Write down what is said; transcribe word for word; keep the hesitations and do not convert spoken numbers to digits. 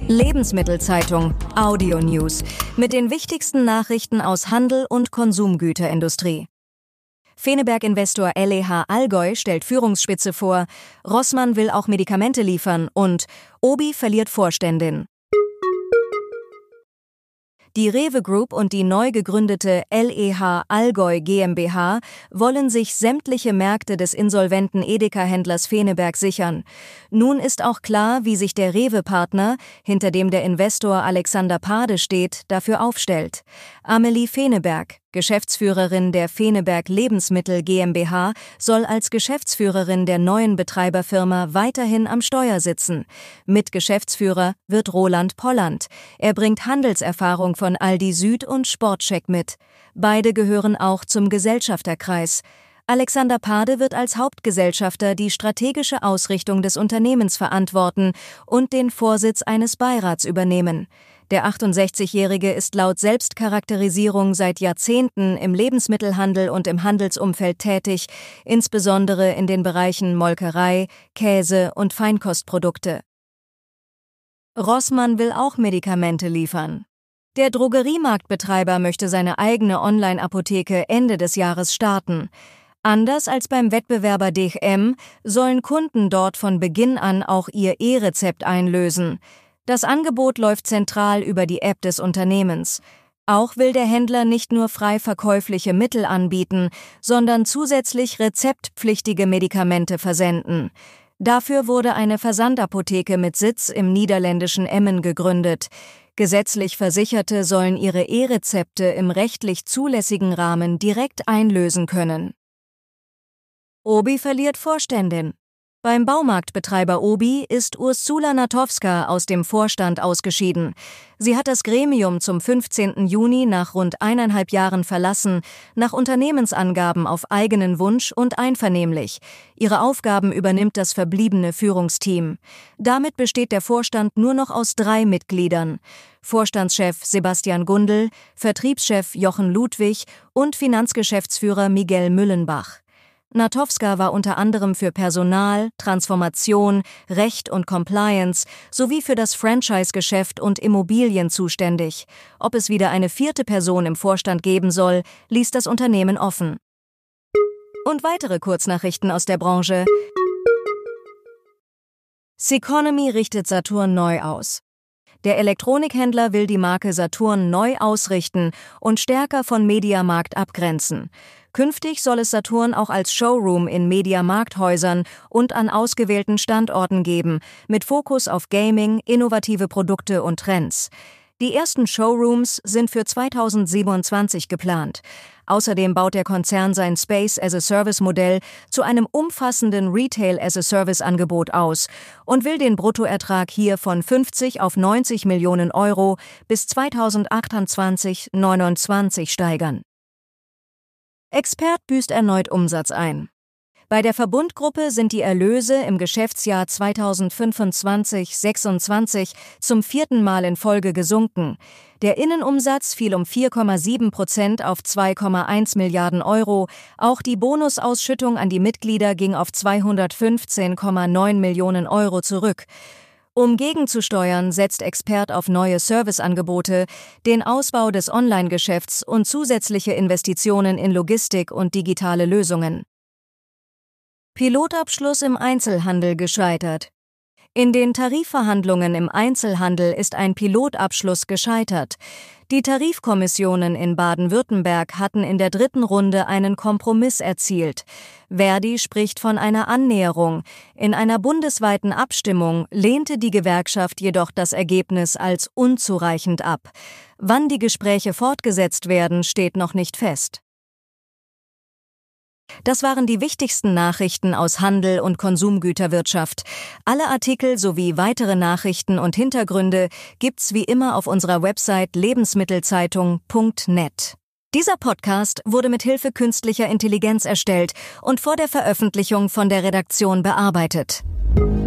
Lebensmittelzeitung Audio News mit den wichtigsten Nachrichten aus Handel und Konsumgüterindustrie. Feneberg-Investor L E H Allgäu stellt Führungsspitze vor, Rossmann will auch Medikamente liefern und Obi verliert Vorständin. Die Rewe Group und die neu gegründete L E H Allgäu GmbH wollen sich sämtliche Märkte des insolventen Edeka-Händlers Feneberg sichern. Nun ist auch klar, wie sich der Rewe-Partner, hinter dem der Investor Alexander Pade steht, dafür aufstellt. Amelie Feneberg, Geschäftsführerin der Feneberg Lebensmittel GmbH, soll als Geschäftsführerin der neuen Betreiberfirma weiterhin am Steuer sitzen. Mitgeschäftsführer wird Roland Polland. Er bringt Handelserfahrung von Aldi Süd und Sportcheck mit. Beide gehören auch zum Gesellschafterkreis. Alexander Pade wird als Hauptgesellschafter die strategische Ausrichtung des Unternehmens verantworten und den Vorsitz eines Beirats übernehmen. Der achtundsechzigjährige ist laut Selbstcharakterisierung seit Jahrzehnten im Lebensmittelhandel und im Handelsumfeld tätig, insbesondere in den Bereichen Molkerei, Käse und Feinkostprodukte. Rossmann will auch Medikamente liefern. Der Drogeriemarktbetreiber möchte seine eigene Online-Apotheke Ende des Jahres starten. Anders als beim Wettbewerber D H M sollen Kunden dort von Beginn an auch ihr E-Rezept einlösen. Das Angebot läuft zentral über die App des Unternehmens. Auch will der Händler nicht nur frei verkäufliche Mittel anbieten, sondern zusätzlich rezeptpflichtige Medikamente versenden. Dafür wurde eine Versandapotheke mit Sitz im niederländischen Emmen gegründet. Gesetzlich Versicherte sollen ihre E-Rezepte im rechtlich zulässigen Rahmen direkt einlösen können. Obi verliert Vorständin. Beim Baumarktbetreiber Obi ist Ursula Natowska aus dem Vorstand ausgeschieden. Sie hat das Gremium zum fünfzehnten Juni nach rund eineinhalb Jahren verlassen, nach Unternehmensangaben auf eigenen Wunsch und einvernehmlich. Ihre Aufgaben übernimmt das verbliebene Führungsteam. Damit besteht der Vorstand nur noch aus drei Mitgliedern: Vorstandschef Sebastian Gundel, Vertriebschef Jochen Ludwig und Finanzgeschäftsführer Miguel Müllenbach. Natowska war unter anderem für Personal, Transformation, Recht und Compliance sowie für das Franchise-Geschäft und Immobilien zuständig. Ob es wieder eine vierte Person im Vorstand geben soll, ließ das Unternehmen offen. Und weitere Kurznachrichten aus der Branche. Ceconomy richtet Saturn neu aus. Der Elektronikhändler will die Marke Saturn neu ausrichten und stärker von Mediamarkt abgrenzen. Künftig soll es Saturn auch als Showroom in Mediamarkthäusern und an ausgewählten Standorten geben, mit Fokus auf Gaming, innovative Produkte und Trends. Die ersten Showrooms sind für zweitausendsiebenundzwanzig geplant. Außerdem baut der Konzern sein Space-as-a-Service-Modell zu einem umfassenden Retail-as-a-Service-Angebot aus und will den Bruttoertrag hier von fünfzig auf neunzig Millionen Euro bis zweitausendachtundzwanzig neunundzwanzig steigern. Expert büßt erneut Umsatz ein. Bei der Verbundgruppe sind die Erlöse im Geschäftsjahr zweitausendfünfundzwanzig sechsundzwanzig zum vierten Mal in Folge gesunken. Der Innenumsatz fiel um vier Komma sieben Prozent auf zwei Komma eins Milliarden Euro. Auch die Bonusausschüttung an die Mitglieder ging auf zweihundertfünfzehn Komma neun Millionen Euro zurück. Um gegenzusteuern, setzt Expert auf neue Serviceangebote, den Ausbau des Online-Geschäfts und zusätzliche Investitionen in Logistik und digitale Lösungen. Pilotabschluss im Einzelhandel gescheitert. In den Tarifverhandlungen im Einzelhandel ist ein Pilotabschluss gescheitert. Die Tarifkommissionen in Baden-Württemberg hatten in der dritten Runde einen Kompromiss erzielt. Verdi spricht von einer Annäherung. In einer bundesweiten Abstimmung lehnte die Gewerkschaft jedoch das Ergebnis als unzureichend ab. Wann die Gespräche fortgesetzt werden, steht noch nicht fest. Das waren die wichtigsten Nachrichten aus Handel und Konsumgüterwirtschaft. Alle Artikel sowie weitere Nachrichten und Hintergründe gibt's wie immer auf unserer Website lebensmittelzeitung punkt net. Dieser Podcast wurde mit Hilfe künstlicher Intelligenz erstellt und vor der Veröffentlichung von der Redaktion bearbeitet.